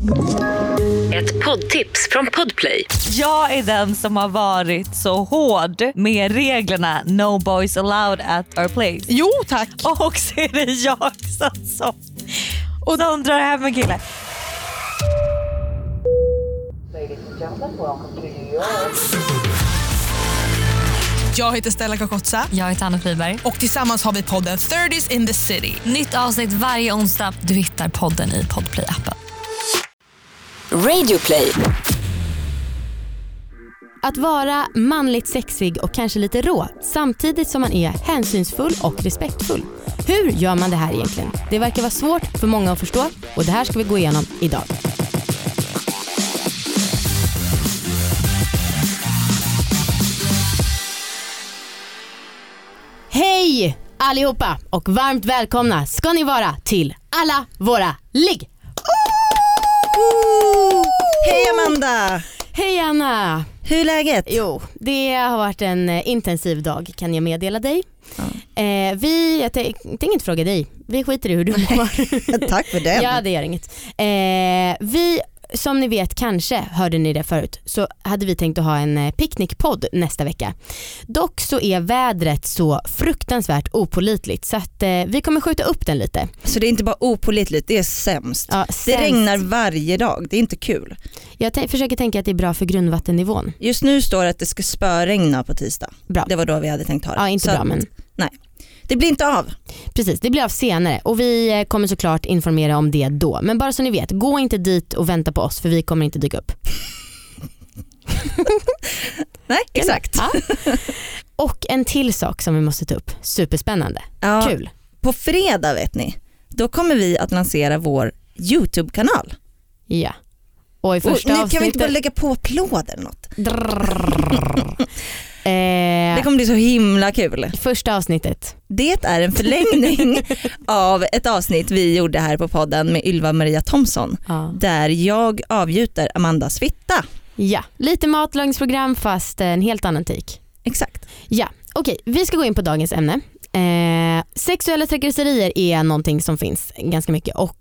Ett poddtips från Podplay. Jag är den som har varit så hård med reglerna No boys allowed at our place. Jo, tack. Och så är det jag som och de drar hem en kille. Ladies and gentlemen, welcome to New York. Jag heter Stella Kakotsa. Jag heter Anna Friberg. Och tillsammans har vi podden 30s in the city. Nytt avsnitt varje onsdag. Du hittar podden i Podplay-appen. Radio Play. Att vara manligt sexig och kanske lite rå samtidigt som man är hänsynsfull och respektfull. Hur gör man det här egentligen? Det verkar vara svårt för många att förstå och det här ska vi gå igenom idag. Hej allihopa och varmt välkomna ska ni vara till alla våra ligg. Hej Amanda! Hej Anna! Hur är läget? Jo, det har varit en intensiv dag kan jag meddela dig. Ja. Jag tänkte inte fråga dig. Vi skiter i hur du mår. Tack för det. Ja, det gör inget. Vi, som ni vet, kanske hörde ni det förut, så hade vi tänkt att ha en picknickpodd nästa vecka. Dock så är vädret så fruktansvärt opålitligt så att vi kommer skjuta upp den lite. Så det är inte bara opålitligt, det är sämst. Ja, det regnar varje dag, det är inte kul. Jag försöker tänka att det är bra för grundvattennivån. Just nu står det att det ska spöregna på tisdag. Bra. Det var då vi hade tänkt ha det. Ja, inte så bra men... Nej, det blir inte av. Precis, det blir av senare och vi kommer såklart informera om det då. Men bara så ni vet, gå inte dit och vänta på oss för vi kommer inte dyka upp. Nej, exakt. Ja. Och en till sak som vi måste ta upp, superspännande. Ja, kul. På fredag vet ni, då kommer vi att lansera vår YouTube-kanal. Ja. Och i första nu avsnittet... kan vi inte bara lägga på applåder eller något. Det kommer bli så himla kul. Första avsnittet. Det är en förlängning av ett avsnitt vi gjorde här på podden med Ylva Maria Thomsson. Ja. Där jag avgjuter Amandas fitta. Ja, lite matlagningsprogram fast en helt annan tik. Exakt. Ja, okej, vi ska gå in på dagens ämne. Sexuella trakasserier är någonting som finns ganska mycket och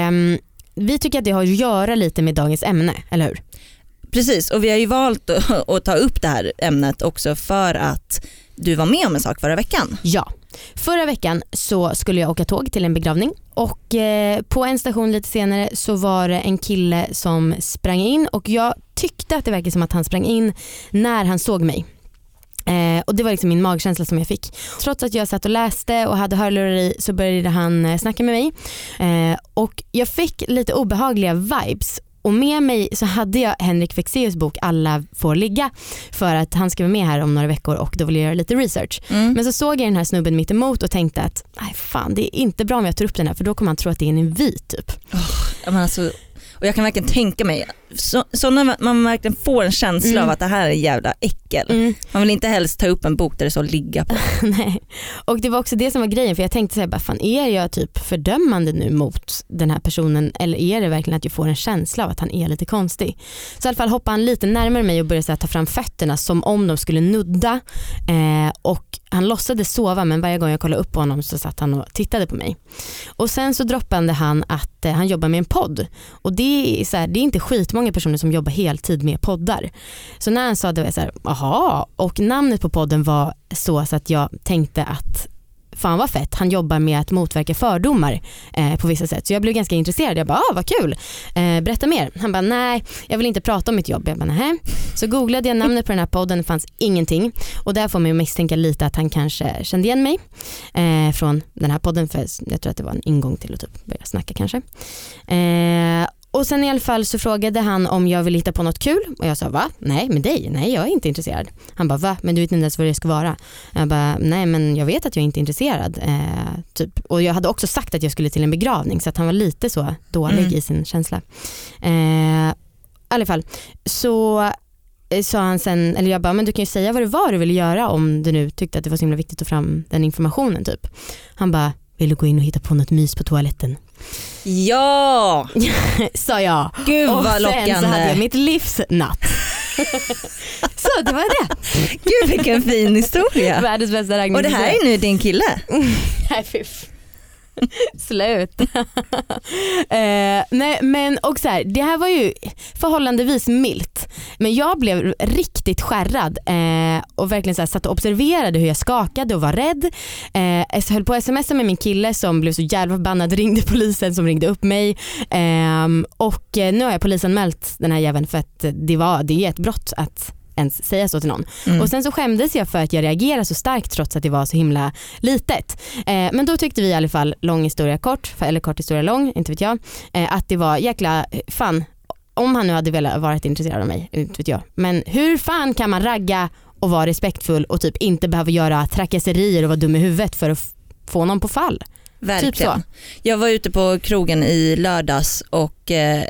vi tycker att det har att göra lite med dagens ämne, eller hur? Precis, och vi har ju valt att ta upp det här ämnet också för att du var med om en sak förra veckan. Ja, förra veckan så skulle jag åka tåg till en begravning och på en station lite senare så var det en kille som sprang in och jag tyckte att det verkade som att han sprang in när han såg mig. Och det var liksom min magkänsla som jag fick. Trots att jag satt och läste och hade hörlurar i så började han snacka med mig. Och jag fick lite obehagliga vibes. Och med mig så hade jag Henrik Fexeus bok Alla får ligga för att han ska vara med här om några veckor och då vill jag göra lite research. Men så såg jag den här snubben mitt emot och tänkte att nej fan, det är inte bra om jag tar upp den här för då kommer han tro att det är en invit typ. Men alltså, och jag kan verkligen tänka mig så när man verkligen får en känsla av att det här är en jävla äckel. Man vill inte helst ta upp en bok där det så ligga på. Nej. Och det var också det som var grejen för jag tänkte säga bara fan, är jag typ fördömande nu mot den här personen eller är det verkligen att jag får en känsla av att han är lite konstig? Så i alla fall hoppade han lite närmare mig och började så här, ta fram fötterna som om de skulle nudda och han låtsades sova men varje gång jag kollade upp på honom så satt han och tittade på mig. Och sen så droppade han att han jobbar med en podd och det är, så här, det är inte skitmånga personer som jobbar heltid med poddar. Så när han sa det var jag så här, aha, och namnet på podden var så att jag tänkte att fan vad fett, han jobbar med att motverka fördomar på vissa sätt. Så jag blev ganska intresserad. Jag bara, vad kul. Berätta mer. Han bara, nej, jag vill inte prata om mitt jobb. Jag bara, nej. Så googlade jag namnet på den här podden, det fanns ingenting. Och där får man ju misstänka lite att han kanske kände igen mig från den här podden. För jag tror att det var en ingång till att typ börja snacka kanske. Och sen i alla fall så frågade han om jag ville hitta på något kul. Och jag sa, va? Nej, med dig? Nej, jag är inte intresserad. Han bara, va? Men du vet inte ens vad det ska vara. Jag bara, nej men jag vet att jag är inte intresserad. Typ. Och jag hade också sagt att jag skulle till en begravning. Så att han var lite så dålig i sin känsla. I alla fall. Så sa han sen, eller jag bara, men du kan ju säga vad det var du ville göra om du nu tyckte att det var så himla viktigt att ta fram den informationen typ. Han bara, vill du gå in och hitta på något mys på toaletten? Ja! Sa jag. Gud och vad lockande. sen så hade jag mitt livsnatt. Så det var det. Gud vilken fin historia. Världens bästa raggning. Och det här är nu din kille? Nej, fiff. Slut. Nej, men och så här, det här var ju förhållandevis milt. Men jag blev riktigt skärrad och verkligen så här, satt och observerade hur jag skakade och var rädd. Jag höll på att smsa med min kille som blev så jävla förbannad, ringde polisen som ringde upp mig. Och nu har jag polisanmält den här jäveln för att det är ett brott att ens säga så till någon. Och sen så skämdes jag för att jag reagerade så starkt trots att det var så himla litet. Men då tyckte vi i alla fall, lång historia kort, eller kort historia lång, inte vet jag, att det var jäkla fan, om han nu hade velat varit intresserad av mig, inte vet jag. Men hur fan kan man ragga och vara respektfull och typ inte behöva göra trakasserier och vara dum i huvudet för att få någon på fall? Verkligen. Typ så. Jag var ute på krogen i lördags och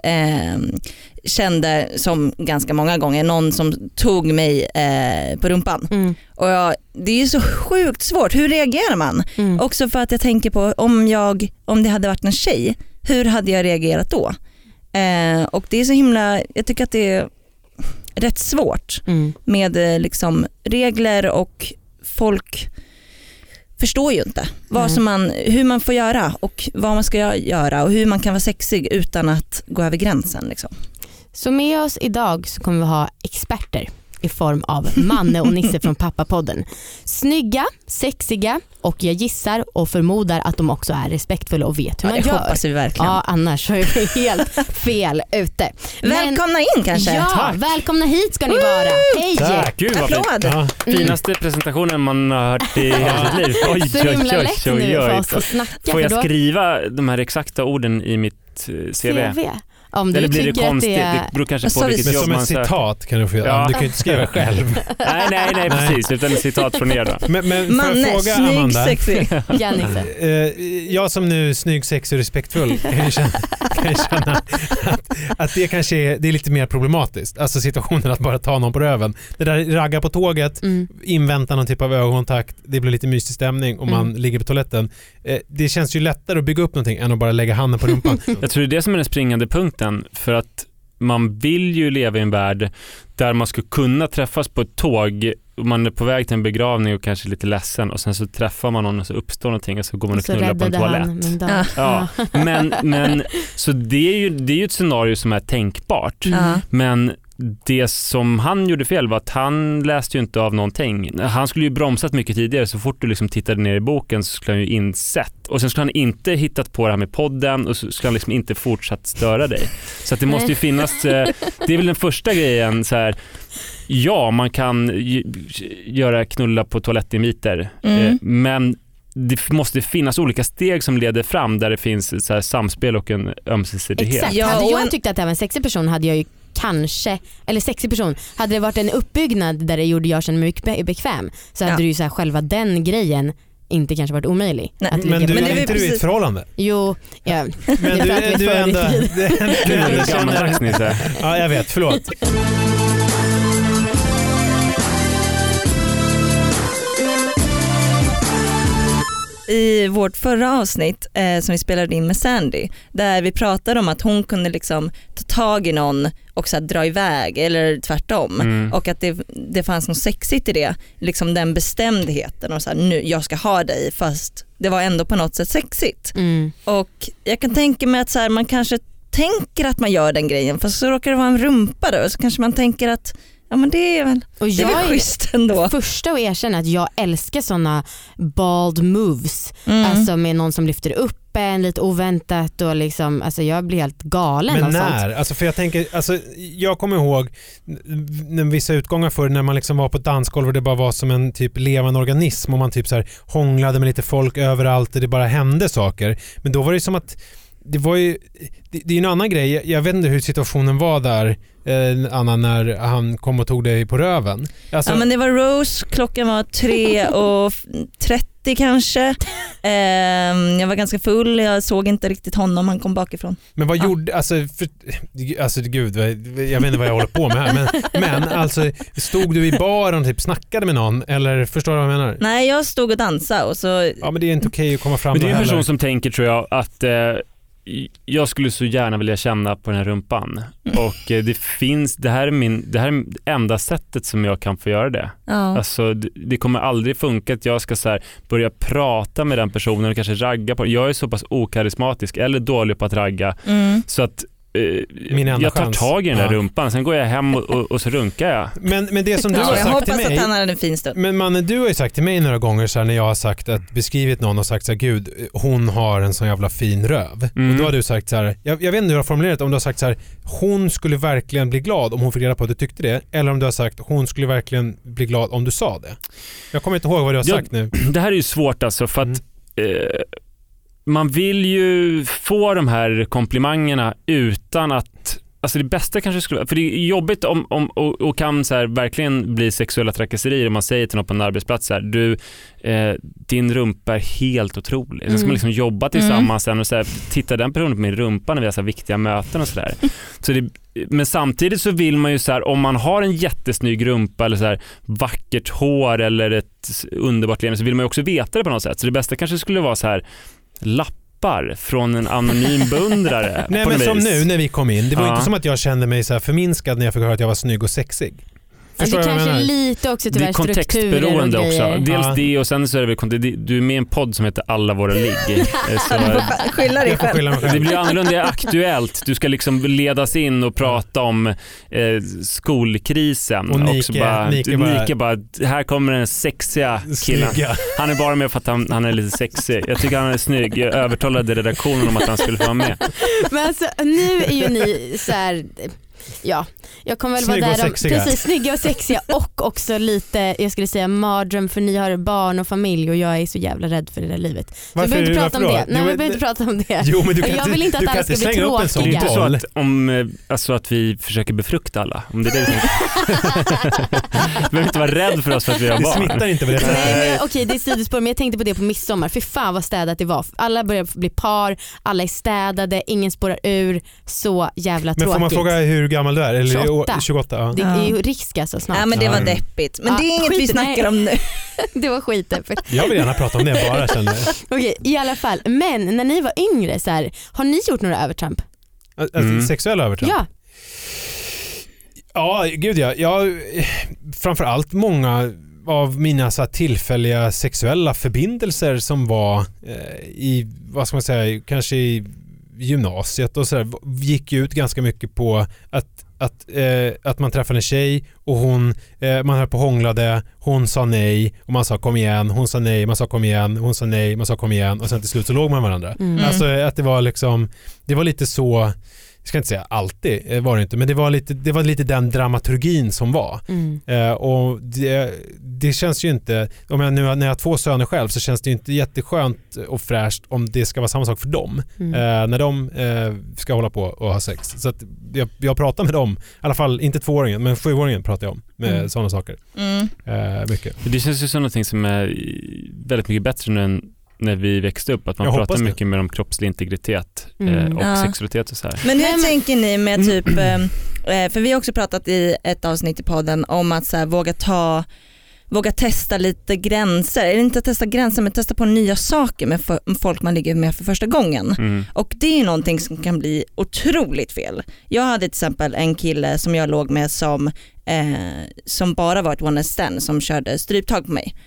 kände som ganska många gånger någon som tog mig på rumpan. Och det är ju så sjukt svårt. Hur reagerar man? Också för att jag tänker på om det hade varit en tjej, hur hade jag reagerat då? Och det är så himla, jag tycker att det är rätt svårt med liksom regler, och folk förstår ju inte hur man får göra och vad man ska göra och hur man kan vara sexig utan att gå över gränsen liksom. Så med oss idag så kommer vi ha experter i form av Manne och Nisse från Pappapodden. Snygga, sexiga och jag gissar och förmodar att de också är respektfulla och vet hur man gör. Det hoppas vi verkligen. Ja, annars är vi helt fel ute. Välkomna in kanske. Ja, tack. Välkomna hit ska ni vara. Hej! Tack, gud vad fint. Applåd. Ja, finaste presentationen man har hört i hela sitt liv. Oj, Så himla lätt nu för oss att snacka. Får jag skriva de här exakta orden i mitt CV? Om du eller blir det tycker konstigt? att Det beror kanske på vilket men jobb som man ett söker. citat kan du få göra. Ja. Du kan ju inte skriva själv. Nej, precis. Utan ett citat från er då. Men får jag Manne, fråga snygg, Amanda? sexig. Ja, Nisse. Jag som nu snygg, sexig och respektfull kan ju känna att det kanske är lite mer problematiskt. Alltså situationen att bara ta någon på röven. Det där ragga på tåget, invänta någon typ av ögonkontakt, det blir lite mysig stämning om man ligger på toaletten. Det känns ju lättare att bygga upp någonting än att bara lägga handen på rumpan. Jag tror det är det som är den springande punkten, för att man vill ju leva i en värld där man ska kunna träffas på ett tåg och man är på väg till en begravning och kanske lite ledsen och sen så träffar man någon och så uppstår någonting och så går man och knullar på en toalett. Ja, men så det är ju ett scenario som är tänkbart. Men det som han gjorde fel var att han läste ju inte av någonting. Han skulle ju bromsat mycket tidigare. Så fort du liksom tittade ner i boken så skulle han ju insett. Och sen skulle han inte hittat på det här med podden och så skulle han liksom inte fortsatt störa dig. Så att det måste ju finnas, det är väl den första grejen så här. Ja, man kan göra knulla på toalettinviter. Men det måste finnas olika steg som leder fram där det finns så här samspel och en ömsesidighet. Exakt. Ja, hade jag tyckt att det var en sexig person hade jag ju kanske, eller sexig person, hade det varit en uppbyggnad där det gjorde jag känner mig bekväm så hade det ju så här, själva den grejen inte kanske varit omöjlig. Men är inte du i ett förhållande? Jo, ja. Men du är ändå... Ja, jag vet, förlåt. I vårt förra avsnitt som vi spelade in med Sandy, där vi pratade om att hon kunde liksom ta tag i någon och så här dra iväg eller tvärtom, och att det fanns något sexigt i det, liksom den bestämdheten och så här, nu jag ska ha dig, fast det var ändå på något sätt sexigt. Och jag kan tänka mig att så här, man kanske tänker att man gör den grejen, fast så råkar det vara en rumpa då, så kanske man tänker att ja, men det är väl, och jag det är väl schysst ändå. Första att erkänna att jag älskar såna bald moves, alltså med någon som lyfter upp en lite oväntat och liksom, alltså jag blir helt galen. Men av när? sånt. Alltså för jag tänker, alltså jag kommer ihåg när vissa utgångar för när man liksom var på ett dansgolv och det bara var som en typ levande organism och man typ så här hånglade med lite folk överallt och det bara hände saker. Men då var det som att det var ju, det är en annan grej. Jag vet inte hur situationen var där, Anna, när han kom och tog dig på röven. Alltså... Ja, men det var Rose, klockan var 3:30 kanske. Jag var ganska full, jag såg inte riktigt honom, han kom bakifrån. Men vad gjorde, alltså gud, jag vet inte vad jag håller på med här, men alltså stod du i baren och typ snackade med någon, eller förstår du vad jag menar? Nej, jag stod och dansade och så... Ja, men det är inte okej att komma fram. Men det är en person heller. som tänker, tror jag, att jag skulle så gärna vilja känna på den här rumpan. Och det här är enda sättet som jag kan få göra det. Ja. Alltså, det kommer aldrig funka att jag ska så här börja prata med den personen och kanske ragga på. Jag är så pass okarismatisk eller dålig på att ragga så att jag tar tag i den där rumpan, sen går jag hem och så runkar jag. Men det som du har jag sagt till mig... hoppas att han hade en fin stund. Men mannen, du har ju sagt till mig några gånger så här, när jag har sagt att beskrivit någon och sagt så här, gud, hon har en sån jävla fin röv. Och då har du sagt så här, jag vet inte hur du har formulerat, om du har sagt så här, hon skulle verkligen bli glad om hon fick reda på att du tyckte det, eller om du har sagt, hon skulle verkligen bli glad om du sa det. Jag kommer inte ihåg vad du har sagt nu. Det här är ju svårt alltså, för att man vill ju få de här komplimangerna utan att, alltså det bästa kanske skulle, för det är jobbigt om och kan så här verkligen bli sexuella trakasserier om man säger till någon på en arbetsplats så här, du, din rumpa är helt otrolig. Sen ska man liksom jobba tillsammans sen och så här, titta den personen på min rumpa när vi har så här viktiga möten och sådär. Men samtidigt så vill man ju så här, om man har en jättesnygg rumpa eller så här vackert hår eller ett underbart leende, så vill man ju också veta det på något sätt. Så det bästa kanske skulle vara så här lappar från en anonym beundrare. Nej, men som nu när vi kom in, det var inte som att jag kände mig så här förminskad när jag fick höra att jag var snygg och sexig. Det kanske är lite också tyvärr strukturer och kontextberoende också. Dels det och sen så är det du är med i en podd som heter Alla våra ligg. Skylla dig själv. Det blir annorlunda aktuellt. Du ska liksom ledas in och prata om skolkrisen. Och Nike bara, här kommer den sexiga killen. Snygga. Han är bara med för att han är lite sexig. Jag tycker han är snygg. Jag övertalade redaktionen om att han skulle få vara med. Men alltså, nu är ju ni så här... Ja, jag kommer väl vara där precis, snygga och sexiga och också lite, jag skulle säga mardröm, för ni har barn och familj och jag är så jävla rädd för det där livet. Så vi behöver inte prata om det. Nej, vi behöver inte prata om det. Jo, men jag vill inte att alla ska bli tråkiga. Det är inte så att, alltså att vi försöker befrukta alla. Om det är det du behöver inte vara rädd för oss för att vi har barn. Det smittar inte på det. Nej, okej, det är sidospår, men jag tänkte på det på midsommar. För fan vad städat det var. Alla börjar bli par, alla är städade, ingen spårar ur. Så jävla tråkigt. Men får man fråga hur gammal du är? Eller 28 ja. Det är ju risk alltså snart. Ja, men det var deppigt. Men det är inget vi snackar om nu. Det var skitdeppigt. Jag vill gärna prata om det bara känner. Okej, i alla fall. Men när ni var yngre så här, har ni gjort några övertramp? Sexuella övertramp? Ja. Ja, gud ja. Jag framförallt många av mina så här tillfälliga sexuella förbindelser som var i, vad ska man säga, kanske i gymnasiet och så där, gick ut ganska mycket på att man träffade en tjej och man höll på och hånglade, hon sa nej och man sa kom igen, hon sa nej, man sa kom igen, hon sa nej, man sa kom igen och sen till slut så låg man med varandra. Alltså att det var liksom, det var lite så, jag ska inte säga alltid var det inte, men det var lite den dramaturgin som var. Och det känns ju inte, om jag nu när jag har 2 söner själv så känns det ju inte jätteskönt och fräscht om det ska vara samma sak för dem när de ska hålla på och ha sex. Så att jag pratar med dem, i alla fall inte 2-åringen men 7-åringen pratar jag om med sådana saker. Mycket. Det känns ju som någonting som är väldigt mycket bättre nu än när vi växte upp, att man pratar mycket mer om kroppslig integritet och sexualitet och så här. Men hur tänker ni med typ, för vi har också pratat i ett avsnitt i podden om att så här, våga testa lite gränser, eller inte testa gränser men testa på nya saker med folk man ligger med för första gången. Och det är någonting som kan bli otroligt fel. Jag hade till exempel en kille som jag låg med som bara var ett one night stand, som körde stryptag på mig.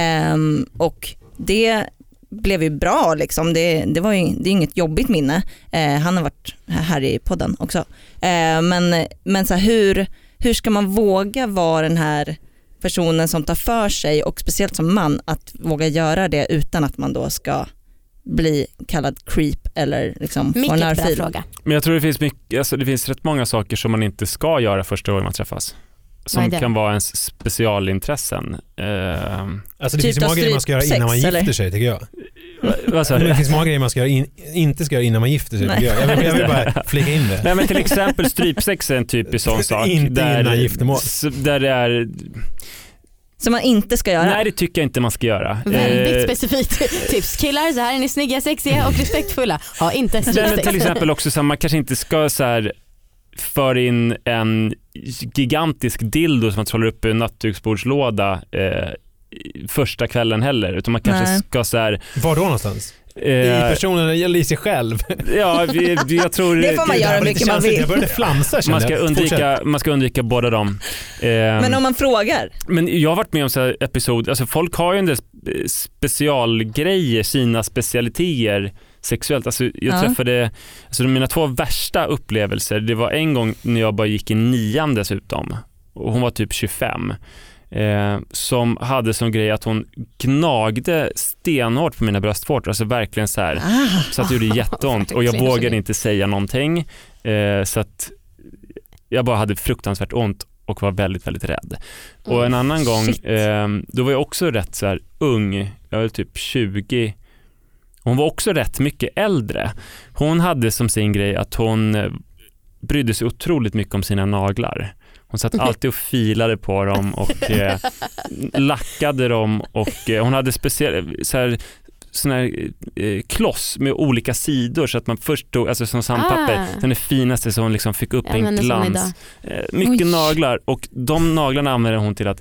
Och det blev ju bra liksom. Det är inget jobbigt minne. Han har varit här i podden också. Men så här, hur ska man våga vara den här personen som tar för sig, och speciellt som man, att våga göra det utan att man då ska bli kallad creep eller liksom få en örfil? Fråga. Men jag tror det finns mycket, alltså det finns rätt många saker som man inte ska göra första gången man träffas. Som kan vara ens specialintressen. Alltså det finns många grejer man ska göra innan man gifter sig, tycker jag. Det finns många grejer man ska göra inte ska göra innan man gifter sig, tycker jag. Jag vill bara flika in det. Nej, men till exempel strypsex är en typisk sån sak. Inte innan giftermål. Där det är... Som man inte ska göra? Nej, det tycker jag inte man ska göra. Väldigt specifikt tips. Killar, så här är ni snygga, sexiga och respektfulla. Ha inte strypsex. Till exempel också så man kanske inte ska så här för in en gigantisk dildo som man håller upp i en nattduksbordslåda första kvällen heller, utan man kanske ska så här... Var då någonstans? I personen eller i sig själv. Ja, jag tror det får man göra mycket man vill. Jag började flamsa. Man ska undvika båda dem. Men om man frågar. Men jag har varit med om så här episod, alltså folk har ju en del specialgrejer, sina specialiteter sexuellt. Alltså jag träffade, alltså mina 2 värsta upplevelser, det var en gång när jag bara gick i 9:an dessutom. Och hon var typ 25. Som hade som grej att hon gnagde stenhårt på mina bröstvårtor, alltså verkligen så här, så att det gjorde jätteont och jag vågade inte säga någonting, så att jag bara hade fruktansvärt ont och var väldigt, väldigt rädd. Och en annan gång, då var jag också rätt så här ung, jag var typ 20. Hon var också rätt mycket äldre. Hon hade som sin grej att hon brydde sig otroligt mycket om sina naglar. Hon satt alltid och filade på dem och lackade dem och hon hade sån här kloss med olika sidor så att man först tog, alltså som sandpapper, den är finaste så hon liksom fick upp en glans. Mycket naglar, och de naglarna använde hon till att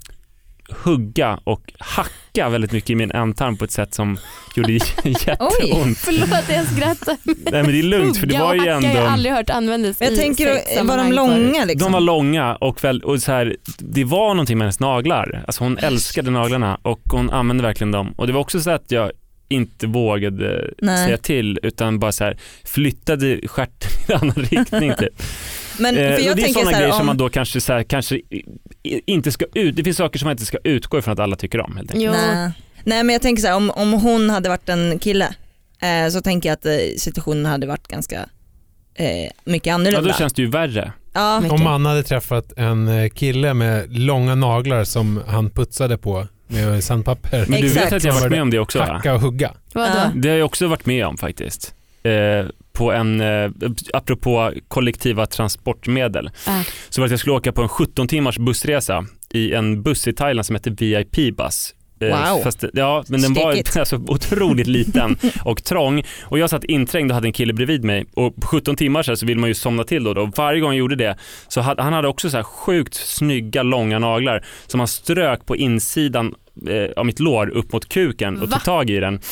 hugga och hacka väldigt mycket i min ändtarm på ett sätt som gjorde jätteont. Oj, förlåt jag skrattar. Nej, men det är lugnt, för det var ju ändå... Jag har aldrig hört användas. Jag tänker, var de långa liksom? De var långa och så här, det var någonting med hennes naglar. Alltså hon älskade naglarna och hon använde verkligen dem. Och det var också så att jag inte vågade säga till, utan bara så här flyttade stjärten i en annan riktning typ. Men för jag det är sådana grejer som man då kanske inte ska ut. Det finns saker som man inte ska utgå ifrån att alla tycker om helt enkelt. Nej, men jag tänker så här, om hon hade varit en kille så tänker jag att situationen hade varit ganska mycket annorlunda. Ja, då känns det ju värre. Ja. Om man hade träffat en kille med långa naglar som han putsade på med sandpapper. Men du vet att jag har varit med om det också, hacka och hugga. Det har jag också varit med om faktiskt. På apropå kollektiva transportmedel, så var det att jag skulle åka på en 17 timmars bussresa i en buss i Thailand som heter VIP-buss. Wow. Men den var alltså otroligt liten och trång, och jag satt inträngd och hade en kille bredvid mig, och på 17 timmar så vill man ju somna till då, och varje gång jag gjorde det så han hade också så här sjukt snygga långa naglar som han strök på insidan av mitt lår upp mot kuken och tog tag i den.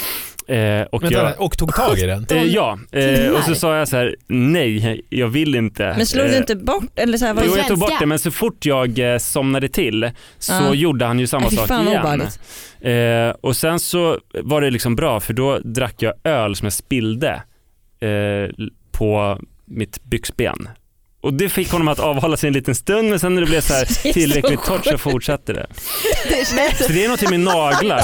Och tog tag i den? Och så sa jag så här: nej, jag vill inte. Men slog du inte bort? Eller så här, jo, jag tog bort det, men så fort jag somnade till så gjorde han ju samma sak igen. Och sen så var det liksom bra, för då drack jag öl som jag spillde på mitt byxben. Och det fick honom att avhålla sig en liten stund, men sen när det blev så här tillräckligt torrt så fortsatte det. Så det är något med naglar.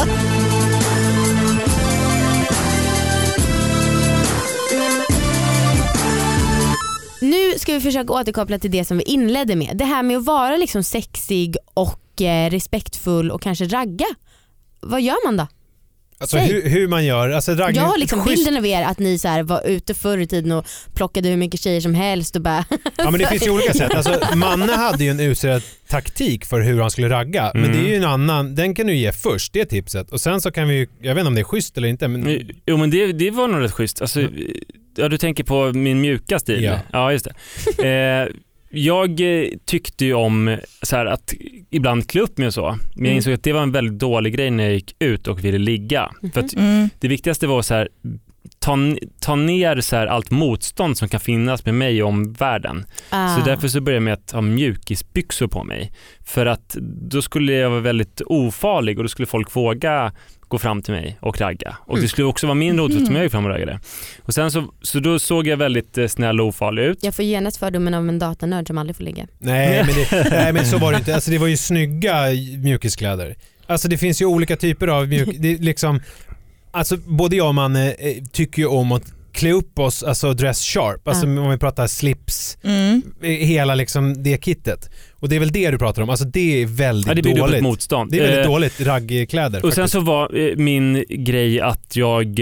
Nu ska vi försöka återkoppla till det som vi inledde med. Det här med att vara liksom sexig och respektfull och kanske ragga. Vad gör man då? Alltså hur man gör. Alltså, jag har liksom bilden av er att ni så här var ute förr i tiden och plockade hur mycket tjejer som helst och bara... Ja, men det finns ju olika sätt. Alltså, Manne hade ju en utsedd taktik för hur han skulle ragga. Men det är ju en annan, den kan du ge först, det tipset. Och sen så kan vi, jag vet inte om det är schysst eller inte. Men... Jo, men det var nog rätt schysst. Alltså, ja, du tänker på min mjuka stil. Ja just det. Jag tyckte ju om så här, att ibland klä upp mig och så. Men jag insåg att det var en väldigt dålig grej när jag gick ut och ville ligga. För att det viktigaste var så här, ta ner så här allt motstånd som kan finnas med mig om världen. Så därför så började jag med att ha mjukisbyxor på mig. För att då skulle jag vara väldigt ofarlig och då skulle folk våga gå fram till mig och ragga. Och det skulle också vara min råd som jag gick fram och raggade. Och sen så då såg jag väldigt snäll och ofarlig ut. Jag får genast fördomen av en datanörd som aldrig får ligga. Nej, men så var det inte. Alltså, det var ju snygga mjukiskläder. Alltså det finns ju olika typer av liksom, alltså både jag och man tycker ju om att klä upp oss, alltså dress sharp, alltså om vi pratar slips, hela liksom det kittet. Och det är väl det du pratar om, alltså det är väldigt det dåligt motstånd. Det är väldigt dåligt raggkläder. Och faktiskt. Sen så var min grej att jag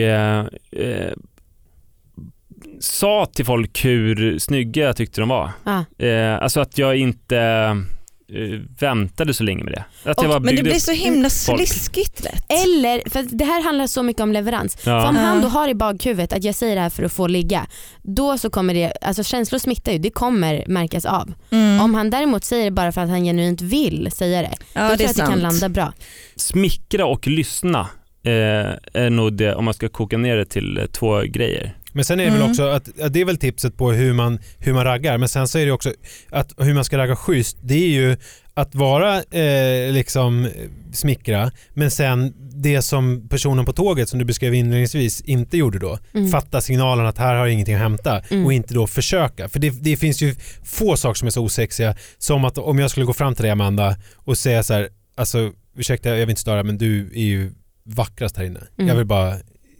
sa till folk hur snygga jag tyckte de var. Alltså att jag inte väntade så länge med det. Att jag men det blir så himla sliskigt lätt. Eller, för det här handlar så mycket om leverans. För om han då har i bakhuvudet att jag säger det här för att få ligga, då så kommer det, alltså känslor smittar ju, det kommer märkas av. Om han däremot säger det bara för att han genuint vill säga det, då tror jag att det kan landa bra. Smickra och lyssna är nog det, om man ska koka ner det till 2 grejer. Men sen är det väl också att det är väl tipset på hur man raggar, men sen så är det också att hur man ska ragga schysst, det är ju att vara liksom smickra, men sen det som personen på tåget som du beskrev inledningsvis inte gjorde då, fatta signalen att här har jag ingenting att hämta och inte då försöka. För det finns ju få saker som är så osexiga som att om jag skulle gå fram till dig, Amanda, och säga så här, alltså ursäkta, jag vill inte störa, men du är ju vackrast här inne. Jag vill bara...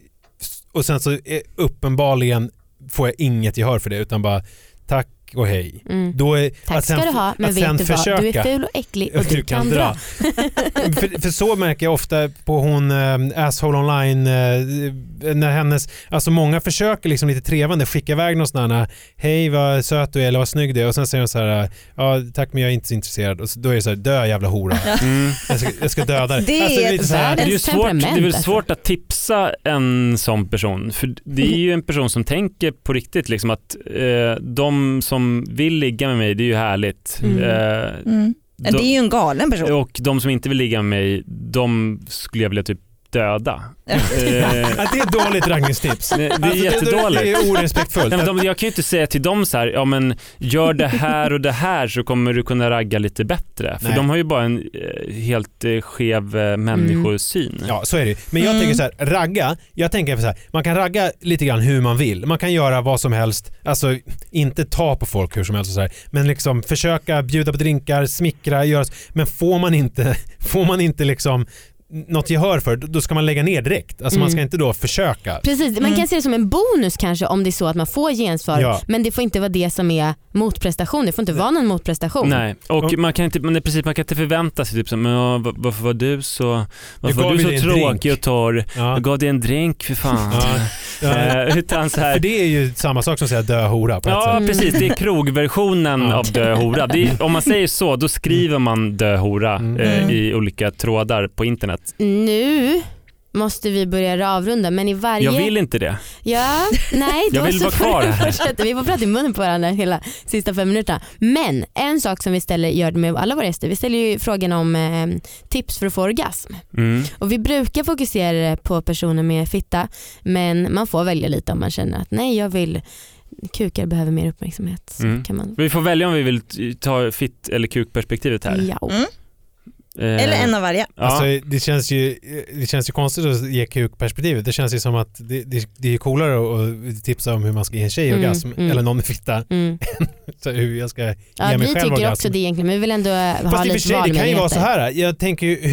Och sen så uppenbarligen får jag inget gehör för det, utan bara tack och hej. Då är, tack ska du ha, men vet du vad? Du är ful och äcklig och du kan dra. för så märker jag ofta på hon Asshole Online när hennes, alltså många försöker liksom lite trevande skicka iväg någon sån här, hej vad söt du är eller vad snygg du är, och sen säger hon så här, ja tack men jag är inte så intresserad, och då är det så här, dö jävla hora. Jag ska döda dig. Det är lite så här. Det är väl svårt att tipsa en sån person, för det är ju en person som tänker på riktigt liksom att de som vill ligga med mig, det är ju härligt. Det är ju en galen person. Och de som inte vill ligga med mig, de skulle jag vilja typ döda. Det är ett dåligt raggningstips. Det är jättedåligt. Det är orespektfullt. Nej, men jag kan ju inte säga till dem så här, ja men gör det här och det här så kommer du kunna ragga lite bättre. För de har ju bara en helt skev människosyn. Ja, så är det. Men jag tänker så här, ragga, jag tänker så här, man kan ragga lite grann hur man vill. Man kan göra vad som helst, alltså inte ta på folk hur som helst och så här, men liksom försöka bjuda på drinkar, smickra, göra, men får man inte liksom något gehör för, då ska man lägga ner direkt. Alltså man ska inte då försöka. Precis, man kan se det som en bonus kanske om det är så att man får gensvar, men det får inte vara det som är motprestation. Det får inte vara någon motprestation. Nej, och man kan inte, men precis, man kan inte förvänta sig typ så, men varför var du så tråkig och torr? Jag gav dig en drink för fan. Utan så här, för det är ju samma sak som att säga dö hora på ett sätt. Precis, det är krogversionen av dö hora. Om man säger så, då skriver man dö hora i olika trådar på internet. Nu måste vi börja avrunda, men i varje... Jag vill inte det. Ja, nej. Jag vill vara kvar här. Vi får prata i munnen på varandra hela sista 5 minuterna. Men en sak som vi gör med alla våra gäster, vi ställer ju frågan om tips för att få orgasm. Och vi brukar fokusera på personer med fitta, men man får välja lite om man känner att nej, jag vill... Kukar behöver mer uppmärksamhet. Så kan man... Vi får välja om vi vill ta fitt- eller kukperspektivet här. Ja. Eller en av varje. Alltså, det känns ju konstigt att ge kukperspektivet. Det känns ju som att det är coolare att tipsa om hur man ska ge en tjej orgasm eller någon med fitta så hur jag ska ge mig själv orgasm. Vi tycker också det egentligen, men vi vill ändå ha lite valmöjligheter. Det kan ju vara så här. Jag tänker ju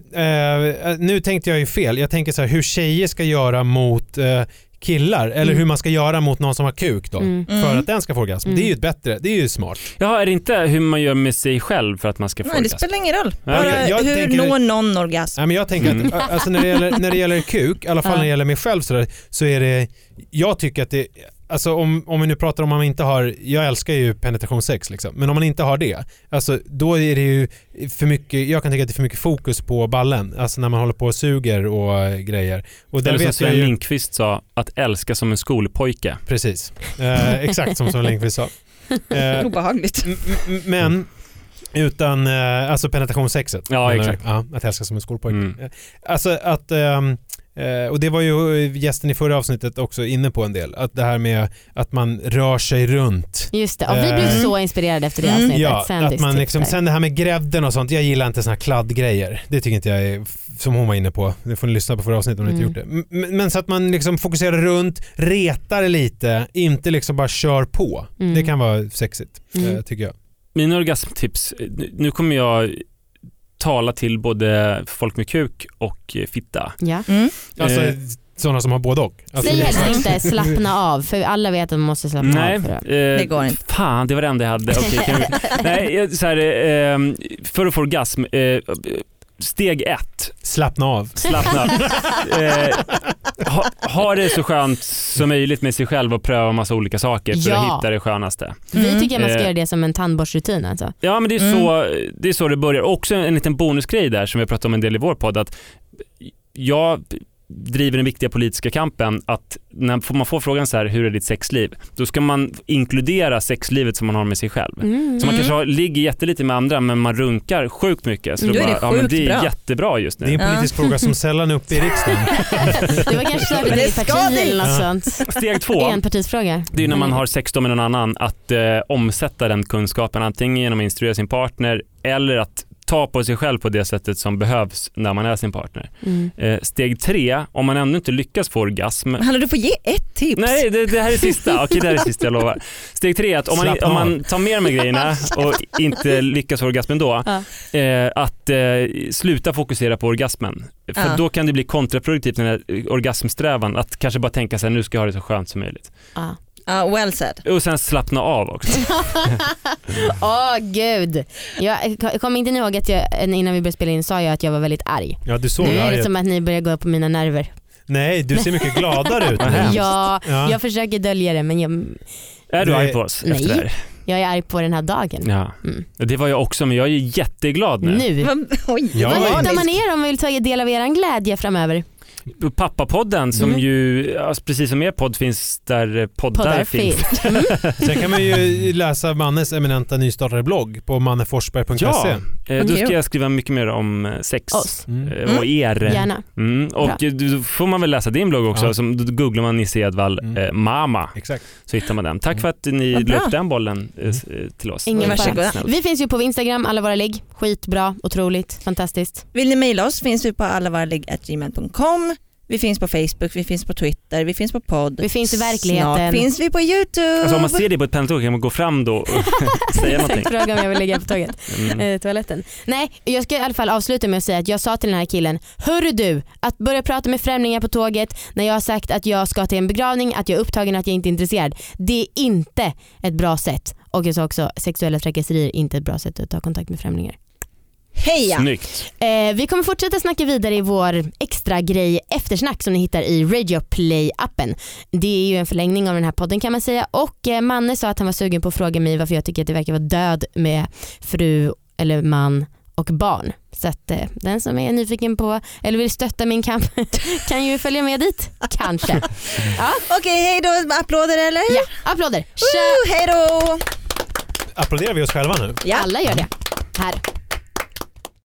nu tänkte jag ju fel. Jag tänker så här, hur tjejer ska göra mot killar, eller hur man ska göra mot någon som har kuk då, för att den ska få orgasm. Det är ju bättre, det är ju smart. Ja, är det inte hur man gör med sig själv för att man ska få orgasm? Det spelar ingen roll. Hur når någon orgasm? Nej, men jag tänker att alltså, när det gäller kuk, i alla fall när det gäller mig själv så är det, jag tycker att det, alltså om vi nu pratar om man inte har, jag älskar ju penetrationssex liksom, men om man inte har det, alltså då är det ju för mycket, jag kan tycka att det är för mycket fokus på ballen, alltså när man håller på och suger och grejer. Och där eller som vet Sven Lindqvist sa, att älska som en skolpojke. Precis, exakt som Sven Lindqvist sa. Obehagligt. Men utan alltså penetrationssexet. Ja, exakt. Ja, att älska som en skolpojke. Alltså att och det var ju gästen i förra avsnittet också inne på en del, att det här med att man rör sig runt. Just det, och vi blev så inspirerade efter det avsnittet. Ja, att man liksom, sen det här med grädden och sånt, jag gillar inte såna här kladdgrejer. Det tycker inte jag är, som hon var inne på. Det får ni lyssna på förra avsnittet om ni inte gjort det. Men så att man liksom fokuserar runt, retar lite, inte liksom bara kör på. Det kan vara sexigt, tycker jag. Mina orgasmtips, nu kommer jag tala till både folk med kuk och fitta. Ja. Alltså sådana som har både och. Alltså, säg helst inte slappna av, för alla vet att man måste slappna av. Det går inte. Fan, det var det enda jag hade. Okay, nej, så här, för att få orgasm, steg 1. Slappna av. Ha det så skönt som möjligt med sig själv och pröva massa olika saker för att hitta det skönaste. Vi tycker att man ska göra det som en tandborstrutin alltså. Ja, men det är så det börjar. Också en liten bonusgrej där som vi pratat om en del i vår podd, att jag driver den viktiga politiska kampen att när man får frågan så här, hur är ditt sexliv? Då ska man inkludera sexlivet som man har med sig själv. Så man kanske ligger jättelite med andra men man runkar sjukt mycket. Så då bara, men det är jättebra just nu. Det är en politisk fråga som sällan är uppe i riksdagen. Det var kanske så det parti eller något sånt. Steg 2. En partisfråga. Det är när man har sex med någon annan att omsätta den kunskapen antingen genom att instruera sin partner eller att ta på sig själv på det sättet som behövs när man är sin partner. Steg 3, om man ändå inte lyckas få orgasm. Hanna, du får ge ett tips. Nej, det här är sista. Okej, det här är sista, jag lovar. Steg 3 är att om man tar med de här grejerna och inte lyckas få orgasmen då, att sluta fokusera på orgasmen. För då kan det bli kontraproduktivt den här orgasmsträvan att kanske bara tänka sig nu ska jag ha det så skönt som möjligt. Well said. Och sen slappna av också. Gud. Jag kommer inte ihåg att innan vi började spela in sa jag att jag var väldigt arg. Ja, du såg nu är det arg. som att ni börjar gå på mina nerver. Nej, du ser mycket gladare ut. Ja, jag försöker dölja det men jag... Är du arg på oss efter det här? Jag är arg på den här dagen. Ja. Det var jag också, men jag är jätteglad nu. Vad hittar man er om man vill ta del av er glädje framöver? Pappapodden som ju, precis som er podd finns där poddar finns. Sen kan man ju läsa Mannes eminenta nystartade blogg på manneforsberg.se. Ja, då ska jag skriva mycket mer om sex och er. Gärna. Och då får man väl läsa din blogg också. Som, då googlar man Nisse Edvall Mama. Exakt. Så hittar man den. Tack för att ni löpte den bollen till oss. Ingen fara. Vi finns ju på Instagram, alla våra ligg. Skitbra, otroligt, fantastiskt. Vill ni mejla oss finns vi på allavarligg@gmail.com. Vi finns på Facebook, vi finns på Twitter, vi finns på podd. Vi finns i verkligheten. Snart finns vi på YouTube. Alltså om man ser det på ett pendeltåg kan man gå fram då och säga någonting. Fråga om jag vill ligga på tåget. Toaletten. Nej, jag ska i alla fall avsluta med att säga att jag sa till den här killen: hörru du, att börja prata med främlingar på tåget när jag har sagt att jag ska till en begravning, att jag är upptagen, att jag inte är intresserad. Det är inte ett bra sätt. Och jag sa också, sexuella trakasserier är inte ett bra sätt att ta kontakt med främlingar. Heja! Snyggt. Vi kommer fortsätta snacka vidare i vår extra grej Eftersnack som ni hittar i Radio Play-appen. Det är ju en förlängning av den här podden kan man säga. Och Manne sa att han var sugen på att fråga mig varför jag tycker att det verkar vara död med fru eller man och barn. Så att den som är nyfiken på eller vill stötta min kamp kan ju följa med dit. Kanske. Okej, hej då. Applåder eller? Ja, applåder. Hej då! Applåderar vi oss själva nu? Ja. Alla gör det. Här.